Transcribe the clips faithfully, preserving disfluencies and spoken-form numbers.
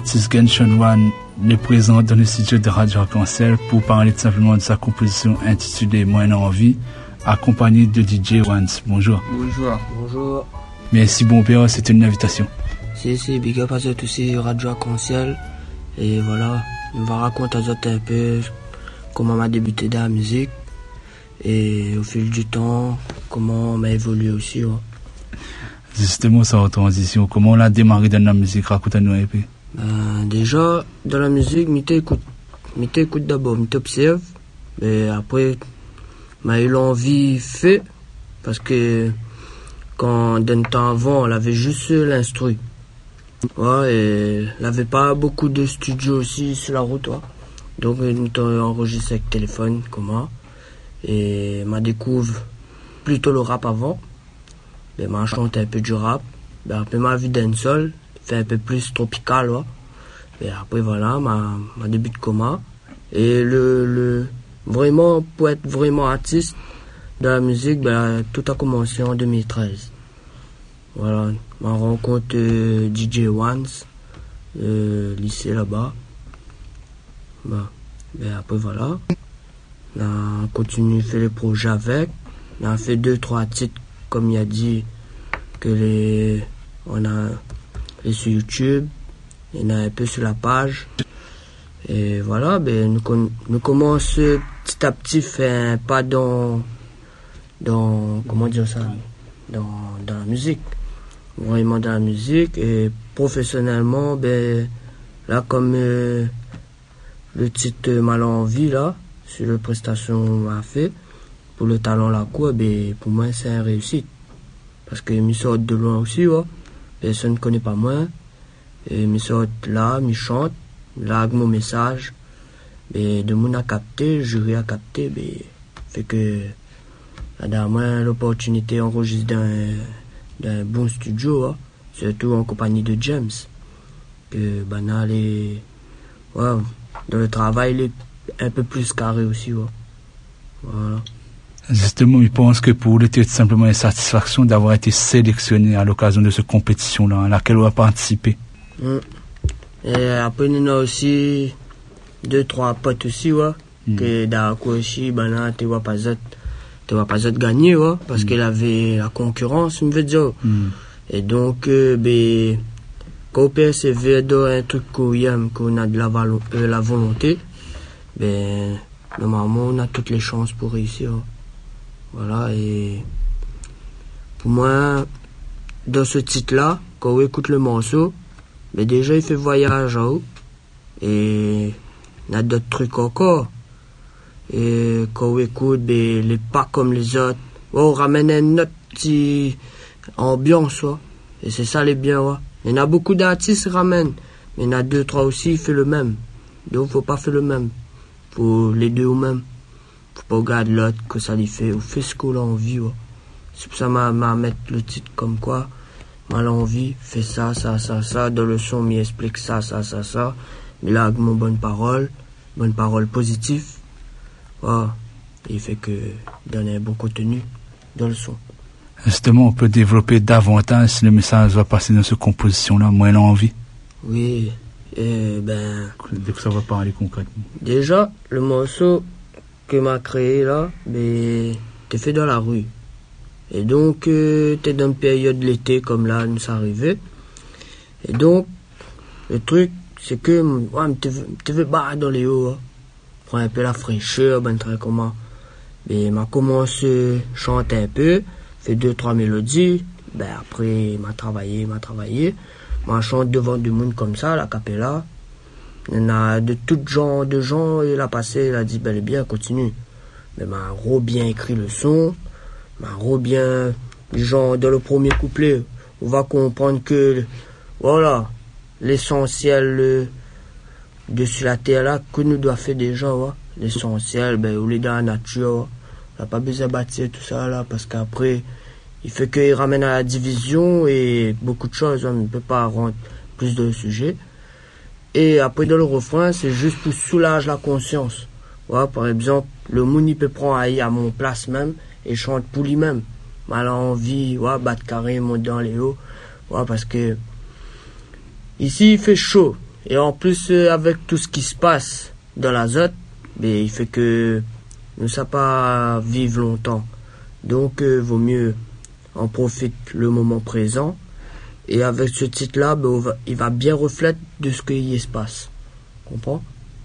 l'artiste Genshin One le présente dans le studio de Radio Arc-en-Ciel pour parler tout simplement de sa composition intitulée Moins envie, accompagné de D J Once. Bonjour. Bonjour. Bonjour. Merci bon père, c'était une invitation. Si, si, big up à tous aussi Radio Arc-en-Ciel. Et voilà, on va raconter à vous un peu comment on a débuté dans la musique et au fil du temps, comment on a évolué aussi. Ouais. Justement, ça en transition, comment on a démarré dans la musique, raconte-nous un peu. Ben, déjà, dans la musique, je t'écoute. Je t'écoute d'abord, je t'observe. Et après, j'ai eu l'envie fait, parce que quand d'un temps avant, on avait juste l'instru. Ouais, et il n'avait pas beaucoup de studios aussi sur la route. Ouais. Donc, nous avons enregistré avec téléphone, comment. Et je découvre plutôt le rap avant. Ben, je chante un peu du rap. Ben, après, ma vie dancehall, fait un peu plus tropical. Ouais. Et après, voilà, ma, ma début de coma. Et le, le, vraiment, pour être vraiment artiste de la musique, ben, tout a commencé en deux mille treize. Voilà, ma rencontre euh, D J Once, euh, lycée là-bas. Ben, ben, après, voilà. On a continué à faire les projets avec. On a fait deux, trois titres, comme il a dit, que les, on a les sur YouTube. Il y en a un peu sur la page. Et voilà, ben, nous, nous commençons petit à petit à faire un pas dans, dans, comment dire ça, dans, dans la musique. Vraiment dans la musique. Et professionnellement, ben, là, comme euh, le titre Mal en vie, là, sur la prestation a fait, pour le talent la cour, ben, pour moi, c'est une réussite. Parce que je sors de loin aussi, ouais. Personne ne connaît pas moi. Et je sors là, je chante, là, avec mon message. Et de mon à capter, jury à capter, ben, fait que, là, dans moi, l'opportunité enregistre dans, dans un bon studio, hein, surtout en compagnie de James. Que, ben, là, les, ouais, dans le travail, il est un peu plus carré aussi, ouais. Voilà. Justement, je pense que pour lui, c'est simplement une satisfaction d'avoir été sélectionné à l'occasion de cette compétition-là, à laquelle on a participé. Mm. Et après, nous avons aussi deux, trois potes aussi, ouais, mm. que dans la cour aussi, ben là, tu vois pas autres, tu vois pas autres gagner, ouais, parce mm. qu'il avait la concurrence, je veux dire. Mm. Et donc, euh, ben, quand on persévère dans un truc qu'on aime, qu'on a de la, valo- euh, la volonté, ben, normalement, on a toutes les chances pour réussir. Ouais. Voilà, et pour moi, dans ce titre-là, quand on écoute le morceau, mais déjà il fait voyage en haut, et il y a d'autres trucs encore. Et quand on écoute, ben, les pas comme les autres, on ramène une autre petite ambiance, ouais. Et c'est ça les bien, ouais. Il y en a beaucoup d'artistes qui ramènent, mais il y en a deux, trois aussi qui font le même. Donc faut pas faire le même, faut les deux au même. Faut pas regarder l'autre que ça lui fait, ou fait ce qu'on a envie, ouais. C'est pour ça que je vais mettre le titre comme quoi, mal envie, fais ça, ça, ça, ça, dans le son, m'y explique ça, ça, ça, ça, mais là, avec mon bonne parole, bonne parole positive, ouais, il fait que donner un bon contenu dans le son. Justement, on peut développer davantage si le message va passer dans cette composition-là, moins l'envie. Oui, et ben... Dès que ça va parler concrètement. Déjà, le morceau que m'a créé là, ben, t'es fait dans la rue. Et donc, euh, t'es dans une période de l'été, comme là, nous sommes arrivés. Et donc, le truc, c'est que, ouais, t'es fait barrer dans les hauts, hein. Prends un peu la fraîcheur, ben, très comment. Ben, m'a commencé à chanter un peu, fait deux, trois mélodies. Ben, après, m'a travaillé, m'a travaillé. M'a chanté devant du monde comme ça, la capella. Il y en a de tout genre de gens, il a passé, il a dit, ben, bien, continue. Mais m'a re bien écrit le son, m'a re bien, genre, dans le premier couplet, on va comprendre que, voilà, l'essentiel de sur la terre là, que nous doit faire déjà, ouais. L'essentiel, ben, on est dans la nature, ouais. On n'a pas besoin de bâtir tout ça là, parce qu'après, il fait qu'il ramène à la division et beaucoup de choses, on ne peut pas rentrer plus de sujets. Et après, dans le refrain, c'est juste pour soulager la conscience. Ouais, par exemple, le monde, il peut prendre à, à mon place même et chante pour lui-même. Mal envie, ouais, battre carré, monter dans les hauts. Ouais, parce que ici, il fait chaud. Et en plus, euh, avec tout ce qui se passe dans l'azote, ben, il fait que nous ne savons pas vivre longtemps. Donc, euh, vaut mieux en profiter le moment présent. Et avec ce titre-là, ben, on va, il va bien refléter de ce qui se passe. Comprends?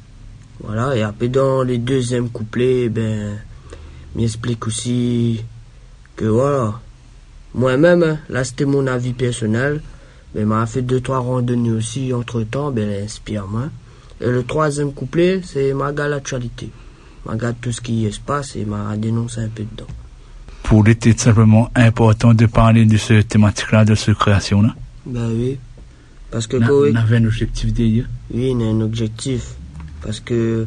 Voilà, et après, dans les deuxièmes couplets, ben, m'explique aussi que voilà, moi-même, hein, là c'était mon avis personnel, mais m'a fait deux, trois randonnées aussi entre temps, ben, elle inspire moi. Et le troisième couplet, c'est ma gars l'actualité. Ma gars tout ce qui se passe et m'a dénoncé un peu dedans. Pour lui, c'est simplement important de parler de cette thématique-là, de cette création-là? Ben oui. Parce que. On avait un objectif derrière? Oui, on a un objectif. Parce que,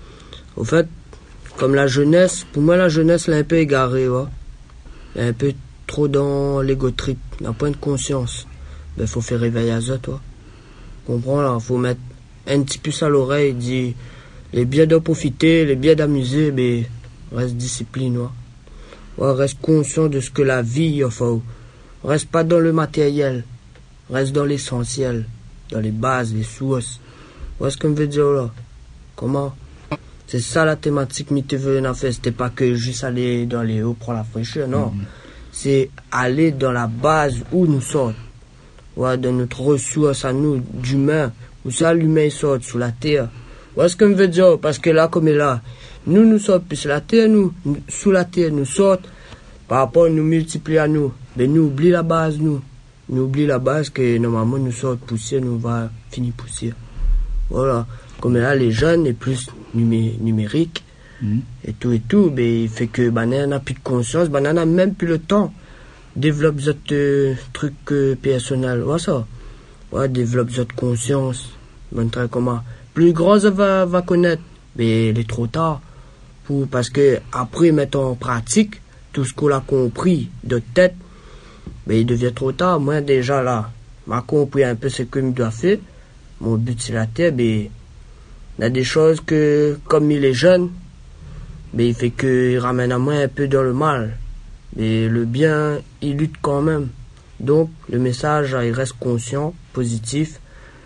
au fait, comme la jeunesse, pour moi, la jeunesse, elle est un peu égarée, ouais. Elle est un peu trop dans l'ego trip, n'a pas de conscience. Ben, faut faire réveiller à ça, toi. Comprends, là, faut mettre un petit puce à l'oreille, dire, les biens d'en profiter, les biens d'amuser, ben, reste discipline, ouais. Ouais, reste conscient de ce que la vie, enfin, reste pas dans le matériel, reste dans l'essentiel, dans les bases, les sources. Ouais, ce que je veux dire, là. Comment? C'est ça la thématique que je veux en faire. C'était pas que juste aller dans les hauts prendre la fraîcheur, non. Mm-hmm. C'est aller dans la base où nous sommes. Ouais, dans notre ressource à nous, d'humain. Où ça, l'humain sort sous la terre. Ouais, ce que je veux dire, parce que là, comme est là, nous, nous sommes plus la terre, nous, sous la terre, nous sortent. Par rapport à nous multiplier à nous. Mais nous oublions la base, nous. Nous oublions la base que normalement nous sortent poussière, nous va finir poussière. Voilà. Comme là, les jeunes, est plus numé- numérique, mmh. et tout et tout, mais il fait que Banana n'a plus de conscience, Banana n'a même plus le temps. Développe ce euh, truc euh, personnel, voilà ça. Ouais, développe cette conscience. Montrer comment. Plus grand ça va, va connaître, mais il est trop tard. Pour, parce que après, mettre en pratique tout ce qu'on a compris de tête, mais il devient trop tard. Moi, déjà là, m'a compris un peu ce que je dois faire. Mon but, c'est la terre, mais il y a des choses que, comme il est jeune, mais il fait qu'il ramène à moi un peu dans le mal. Mais le bien, il lutte quand même. Donc, le message, il reste conscient, positif,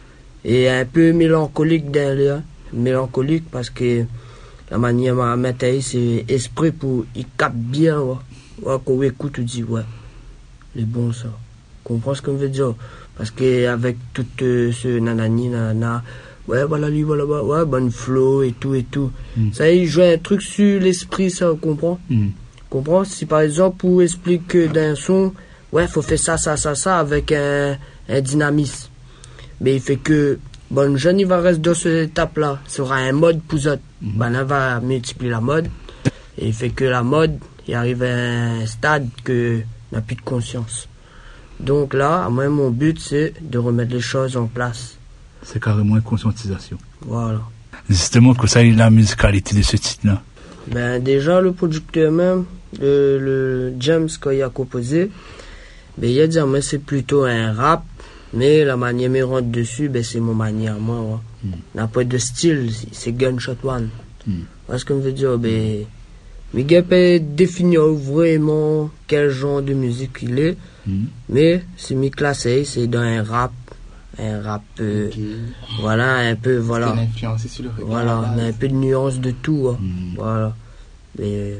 et un peu mélancolique derrière. Mélancolique parce que la manière à mettre c'est esprit pour, il capte bien, ouais. Ouais, quand on écoute, tu dis, ouais, c'est bon ça. Comprends ce que je veux dire? Parce qu'avec tout euh, ce nanani, nanana, ouais, voilà, lui, voilà, ouais, bon flow et tout et tout. Mm. Ça, il joue un truc sur l'esprit, ça, comprends? Mm. Comprends? Si par exemple, pour expliquer d'un son, ouais, faut faire ça, ça, ça, ça, avec un, un dynamisme. Mais il fait que, bon, jeune, il va rester dans cette étape-là. Ça sera un mode pour ça. Mm. Ben, là, va multiplier la mode. Et il fait que la mode, il arrive à un stade que n'a plus de conscience. Donc là, moi, mon but, c'est de remettre les choses en place. C'est carrément une conscientisation. Voilà. Justement, que ça, il a la musicalité de ce titre-là. Ben, déjà, le producteur même, le, le James, quand il a composé, ben, il a dit, moi, c'est plutôt un rap, mais la manière me rentre dessus, ben, c'est mon manière, moi, ouais. Mm. N'a pas de style, c'est Gunshot One. Mm. Parce que je veux dire, ben, Miguel peut définir vraiment quel genre de musique il est, mm. mais si me classé, c'est dans un rap, un rap, euh, okay. Voilà, un peu, voilà. Influencé sur le reggae. Voilà, mais un peu de nuance de tout, hein. Mm. Voilà. Mais,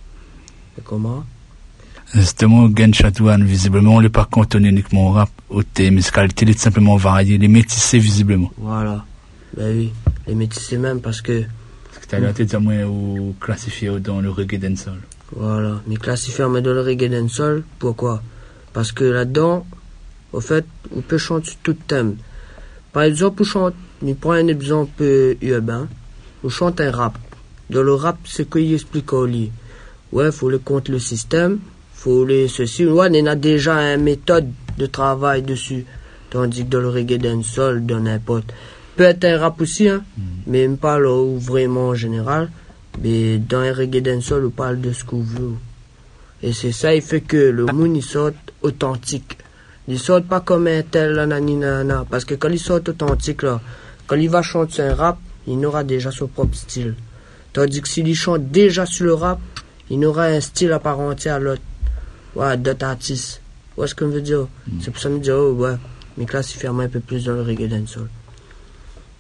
mais comment? Justement, Gunshot One, visiblement, on ne l'a pas cantonné uniquement au rap, au thème musicalité, il est simplement varié, les métissés, visiblement. Voilà. Ben oui, les métissés même, parce que. Parce que tu as l'air de dire, moi, ou classifié dans le reggae dancehall. Voilà, mais classifié dans le reggae dancehall, pourquoi? Parce que là-dedans, au fait, on peut chanter sur tout thème. Par exemple, on chante, on prend un exemple urbain, on chante un rap. Dans le rap, c'est qu'il explique au lit. Ouais, faut le contre le système, faut les ceci. Ouais, on a déjà une méthode de travail dessus. Tandis que dans le reggae dancehall, dans n'importe. Peut-être un rap aussi, hein, mm. mais même pas là où vraiment en général. Mais dans un reggae dancehall, on parle de ce qu'on veut. Et c'est ça, il fait que le monde, il sort authentique. Il sort pas comme un tel, nanana. Parce que quand il sort authentique, là, quand il va chanter un rap, il aura déjà son propre style. Tandis que s'il chante déjà sur le rap, il aura un style à part entière à l'autre. Ouais, d'autres artistes. Ouais, ce que je veux dire. Mm. C'est pour ça que je me dis, oh, ouais, mais classifier un peu plus dans le reggae dancehall.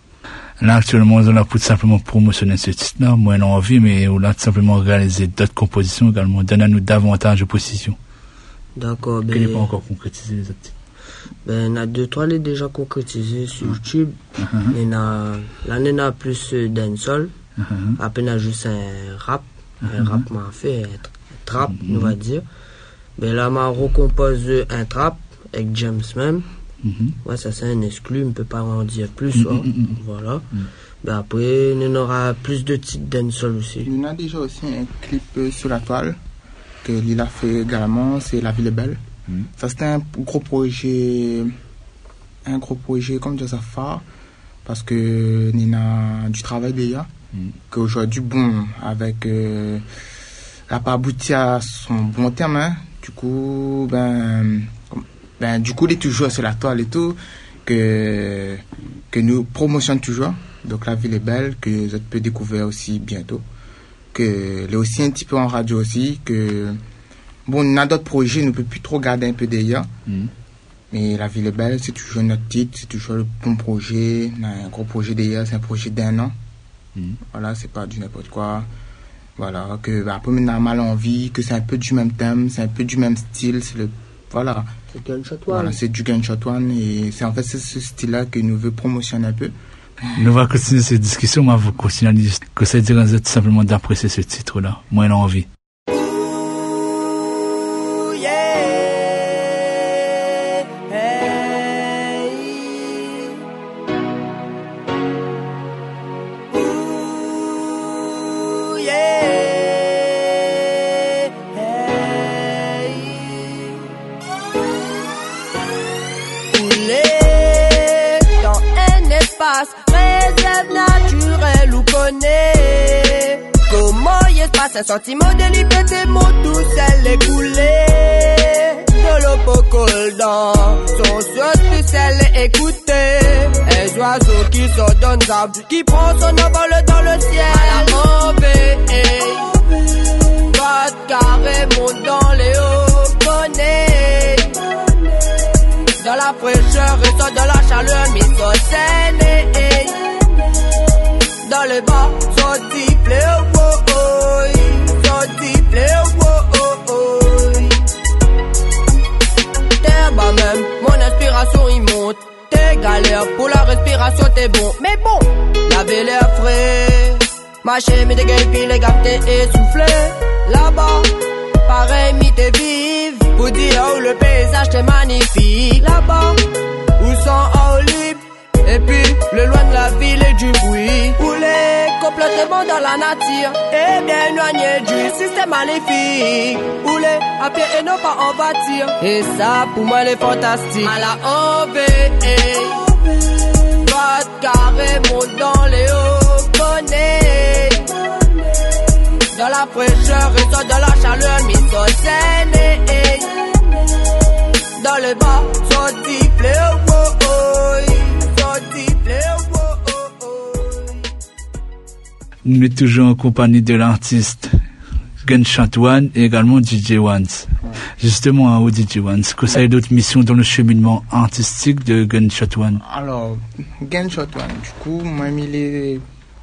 Là, actuellement, on a tout simplement promotionné ce titre-là, moi, non envie, mais on a tout simplement réalisé d'autres compositions également. Donne-nous davantage de positions. D'accord, ben. Quel n'est pas encore concrétisé, les autres titres? Ben, on a deux, trois, les déjà concrétisés sur YouTube. Uh-huh. Là, on a plus dancehall. Uh-huh. Après, on a juste un rap. Uh-huh. Un rap m'a fait, un trap, uh-huh. on va dire. Ben, là, m'a recompose un trap avec James même. Mm-hmm. Ouais, ça c'est un exclu, on ne peut pas en dire plus. Mm-hmm. Hein. Voilà. Mm-hmm. Ben après, on aura plus de titres dancehall aussi. On a déjà aussi un clip euh, sur la toile que Lila a fait également, c'est La Ville est belle. Mm-hmm. Ça c'était un gros projet, un gros projet comme dire ça phare, parce que on a du travail déjà, mm-hmm. qu'aujourd'hui, bon, avec, euh, n'a pas abouti à son bon terme, hein. Du coup, ben, ben, du coup, il est toujours sur la toile et tout, que, que nous promotionnons toujours. Donc, La Ville est belle, que vous pouvez découvrir aussi bientôt. Que, là aussi, un petit peu en radio aussi, que, bon, on a d'autres projets, on ne peut plus trop garder un peu d'ailleurs. Mm. Mais La Ville est belle, c'est toujours notre titre, c'est toujours le bon projet. On a un gros projet d'ailleurs, c'est un projet d'un an. Mm. Voilà, c'est pas du n'importe quoi. Voilà, que, ben, après, on a mal envie, que c'est un peu du même thème, c'est un peu du même style, c'est le, voilà. C'est Gunshot One. Voilà, c'est du Gunshot One et c'est en fait c'est ce style-là que nous veut promotionner un peu. Nous allons continuer cette discussion, mais vous continuez à dire que ça dirait tout simplement d'apprécier ce titre-là. Moi, j'ai envie. Réserve naturelle ou connaît. Comment y est passe un sentiment de liberté, mon tout sel écoulé. De l'eau pour coule dans son souhait tout sel écouté. Un oiseau qui sort d'un arbre, qui prend son envol dans le ciel. À la envée, pas de carré, monte dans les hauts, connaît. Dans la fraîcheur et dans la chaleur, mis au scène. Dans le bas, sorti play oh oh oh, sorti play oh oh oh. T'es bas même, mon inspiration il monte. T'es galère pour la respiration, t'es bon. Mais bon, laver l'air frais. Marcher, mais des gars, puis les gars, t'es essoufflé. Là-bas, pareil, mi t'es vive. Pour dire où le paysage t'est magnifique. Là-bas, où sont en libre. Et puis, le loin de la ville et du bruit. Rouler complètement dans la nature. Et bien éloigné du système maléfique. Rouler à pied et non pas en voiture. Et ça, pour moi, c'est fantastique. À la envie, pas de carré, monte dans les hauts, connaît. Dans la fraîcheur et sort dans la chaleur, mis au scène. Dans le bas, sorti, play oh oh oh. Nous sommes toujours en compagnie de l'artiste Gunshot One et également D J Ones. Ouais. Justement, au D J Ones, que ça a d'autres missions dans le cheminement artistique de Gunshot One? Alors, Gunshot One, du coup, moi, j'ai mis les.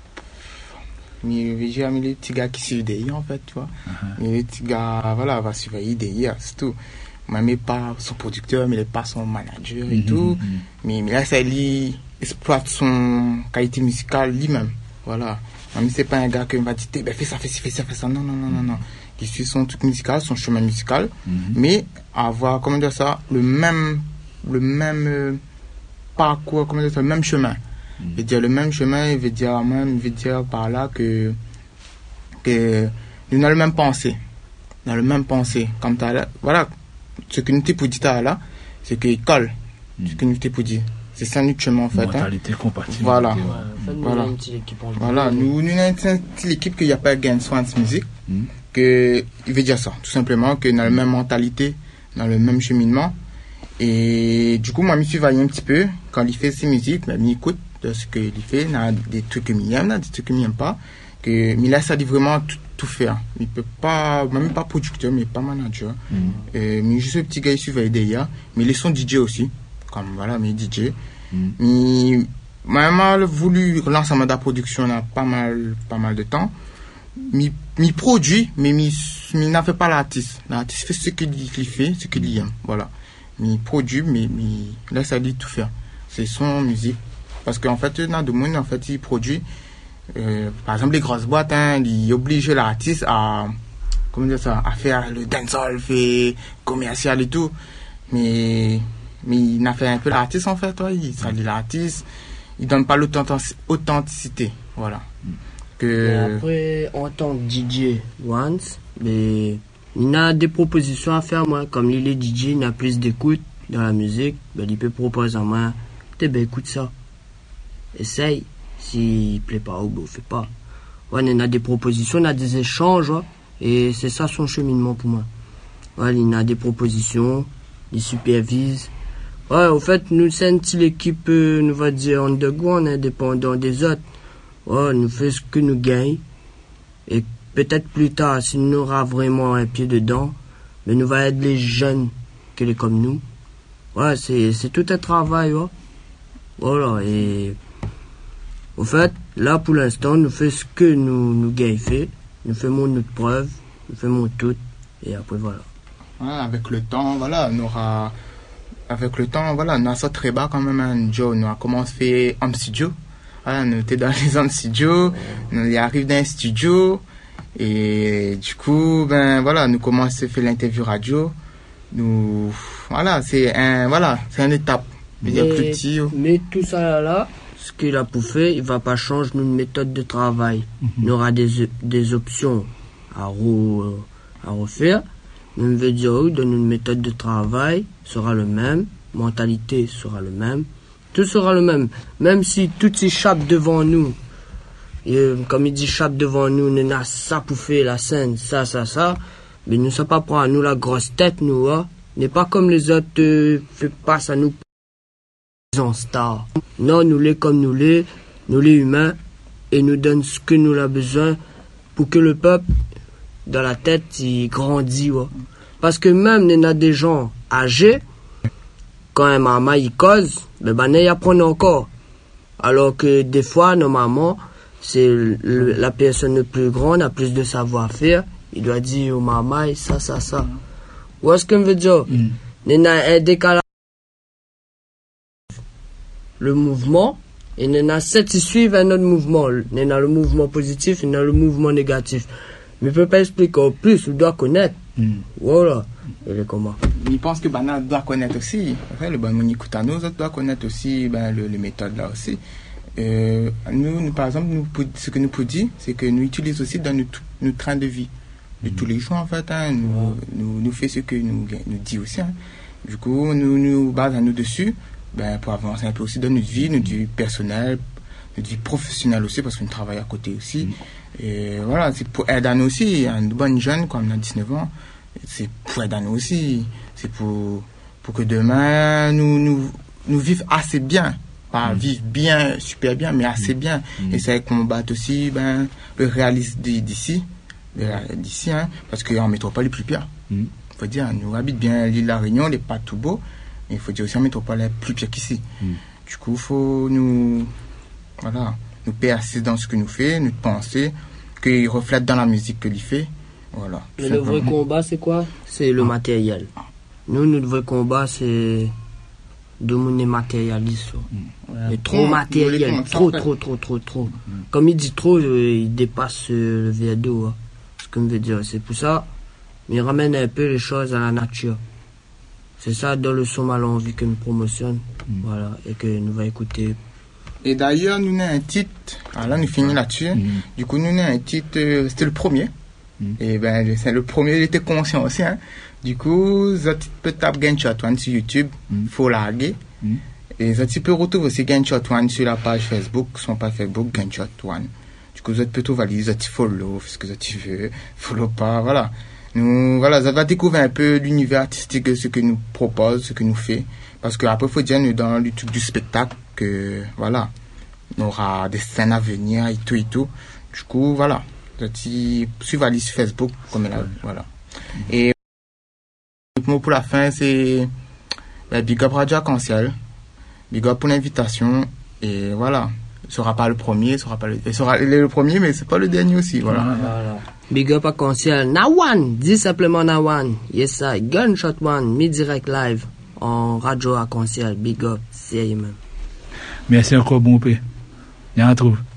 J'ai mis les petits gars qui suivent des en fait, tu vois. Uh-huh. Les petits gars, voilà, va surveiller des c'est tout. Moi, mais pas son producteur, mais il n'est pas son manager et mm-hmm, tout. Mm-hmm. Mais, mais là, ça, il exploite son qualité musicale lui-même. Voilà. Mais c'est pas un gars qui va dire, ben, fais ça, fais ça, fais ça, fais ça. Non, non, non, non, non. Il suit son truc musical, son chemin musical. Mm-hmm. Mais avoir, comment dire ça, le même, le même euh, parcours, comment dire ça, le même chemin. Mm-hmm. Il veut dire le même chemin, il veut dire, même, il veut dire par là que, que, nous avons le même pensée. Nous avons le même pensée. Comme t'as, voilà. Ce que nous t'ai pour dire là, c'est qu'il colle. Mm. Ce que nous t'ai pour dire. C'est ça notre chemin en fait. Mentalité hein. compatible. Voilà. Ouais, voilà. Une petite équipe en voilà. Nous, nous avons une petite équipe qu'il n'y a pas Gain Swans Music. Mm. Que, il veut dire ça. Tout simplement que nous avons la même mentalité, dans le même cheminement. Et du coup, moi, je me suis vaillé un petit peu. Quand il fait ses musiques, je m'écoute de ce qu'il fait. Il y a des trucs que il aime, des trucs que il n'aime pas. Que, mais là, ça dit vraiment tout. tout faire. Il peut pas, même pas producteur, mais pas manager. Mm. Euh, mais juste un petit gars, il surveille derrière. Mais ils sont D J aussi. Comme voilà, mais D J. Mm. Mais Moi, j'ai voulu lancer ma production là pas mal, pas mal de temps. Mi, mi produit, mais mi, mi n'a fait pas l'artiste. L'artiste fait ce qu'il il fait, ce qu'il aime. Voilà. Mi produit, mais mi laisse à lui tout faire. C'est son musique. Parce qu'en fait, dans le monde, en fait, il produit, euh, par exemple, les grosses boîtes, hein, ils obligent l'artiste à, comment dire ça, à faire le dancehall, fait commercial et tout. Mais, mais il n'a fait un peu l'artiste, en fait, ouais. Il salit l'artiste. Il donne pas l'authenticité. Voilà. Et après, en tant que D J once, mais il a des propositions à faire, moi. Comme il est D J, il a plus d'écoute dans la musique, ben, il peut proposer à moi, t'es ben écoute ça. Essaye. S'il plaît pas, ou ben, fait pas. Ouais, il a des propositions, il a des échanges, ouais, et c'est ça son cheminement pour moi. Ouais, il a des propositions, il supervise. Ouais, au fait, nous, c'est une petite équipe, euh, nous va dire, underground, indépendant des autres. Ouais, nous fait ce que nous gagnons. Et peut-être plus tard, si nous aura vraiment un pied dedans, mais nous va aider les jeunes qui sont comme nous. Ouais, c'est, c'est tout un travail, ouais. Voilà, et au fait, là pour l'instant, nous faisons ce que nous, nous gagnons fait. Nous faisons notre preuve, nous faisons tout, et après voilà. Ouais, avec le temps, voilà, on aura. Avec le temps, voilà, on a ça très bas quand même, un Joe. Nous avons commencé en studio. Voilà, nous étions dans les en studio, nous y arrivons dans un studio, et du coup, ben voilà, nous commençons à faire l'interview radio. Nous, voilà, c'est un, voilà, c'est une étape. Mais, plus petit, oh. Mais tout ça là, là, ce qu'il a pour faire, il va pas changer notre méthode de travail. Mm-hmm. Il y aura des, des options à, re, à refaire. Même veut dire, oui, dans notre méthode de travail sera le même, mentalité sera le même. Tout sera le même. Même si tout s'échappe devant nous. Et, comme il dit, échappe devant nous, on a ça pour faire la scène, ça, ça, ça. Mais nous ne sommes pas prendre à nous la grosse tête, nous, hein. N'est pas comme les autres, euh, fait pas ça nous en star. Non, nous les comme nous les, nous les humains, et nous donne ce que nous avons besoin pour que le peuple, dans la tête, il grandit, ouais. Parce que même, il y a des gens âgés, quand un maman il cause, ben ben il apprend encore. Alors que des fois, normalement, c'est le, la personne le plus grande a plus de savoir-faire. Il doit dire au maman ça, ça, ça. Où est-ce que je veux dire? Mm. Il y a un décalage. Le mouvement, et il y en a sept qui suivent un autre mouvement. Il y a le mouvement positif, il y a le mouvement négatif. Mais je ne peux pas expliquer en plus, on doit connaître. Mm. Voilà. Et les comment? Il pense que ben, on doit connaître aussi. Enfin, le bon écoute à nous, on doit connaître aussi ben, le, les méthodes là aussi. Euh, nous, nous, par exemple, nous, ce que nous pouvons dire, c'est que nous utilisons aussi dans notre, notre train de vie. De mm. tous les jours, en fait, hein, nous, ouais. nous, nous fait ce que nous, nous dit aussi. Hein. Du coup, nous nous basons nous dessus ben, pour avancer un peu aussi dans notre vie, notre vie personnelle, notre vie professionnelle aussi, parce qu'on travaille à côté aussi. Mm. Et voilà, c'est pour aider à nous aussi. Une bonne jeune, quand on a dix-neuf ans, c'est pour aider à nous aussi. C'est pour, pour que demain, nous, nous, nous vivions assez bien. Pas mmh. vivre bien, super bien, mais assez mmh. bien. Mmh. Et c'est qu'on batte aussi ben, le réalisme d'ici, d'ici hein, parce qu'en métropole, il est plus pire. Il mmh. faut dire, nous habitons bien l'île de la Réunion, elle n'est pas tout beau, mais il faut dire aussi en métropole, elle est plus pire qu'ici. Mmh. Du coup, il faut nous, voilà, nous persister dans ce que nous faisons, nous penser, qu'il reflète dans la musique que l'il fait. Voilà. Mais le vrai combat, c'est quoi? C'est le ah. matériel. Nous, notre vrai combat, c'est de monnaie matérialiste. Mm. Ouais. Trop mmh. matériel. Trop, trop, trop, trop, trop. Mm. Comme il dit trop, euh, il dépasse euh, le verre d'eau. Hein. Ce que je veux dire. C'est pour ça, il ramène un peu les choses à la nature. C'est ça, dans le son mal envie que nous promotionne. Mm. Voilà. Et que nous va écouter. Et d'ailleurs, nous avons un titre. Alors là, nous finissons là-dessus. Mm. Du coup, nous avons un titre. Euh, c'était le premier. Mm. Et ben, c'est le premier, il était conscient aussi. Hein. Du coup, vous peux taper Gunshot One sur YouTube, il mm. faut larguer. Mm. Et vous peux retrouver aussi Gunshot One sur la page Facebook, son page Facebook, Gunshot One. Du coup, vous pouvez tout valider, vous follow, ce que vous veux, follow pas, voilà. Nous, voilà, vous allez découvrir un peu l'univers artistique, ce que nous propose, ce que nous fait. Parce qu'après, il faut dire, nous, dans le truc du spectacle, que, voilà, on aura des scènes à venir et tout et tout. Du coup, voilà. Vous allez suivre la liste Facebook, comme elle a, voilà. Mm. Et, le mot pour la fin, c'est ben, big up Radio Arc-en-Ciel, big up pour l'invitation Et voilà. Il sera pas le premier, il sera pas le, il sera, il est le premier, mais c'est pas le dernier aussi, voilà. Voilà. Big up à Concierge. Nawan, dis simplement Nawan. Yes, I. Gunshot One, mi-direct live. En radio à Concierge. Big up. C'est même. Merci encore, bon P. Il y a un trouve.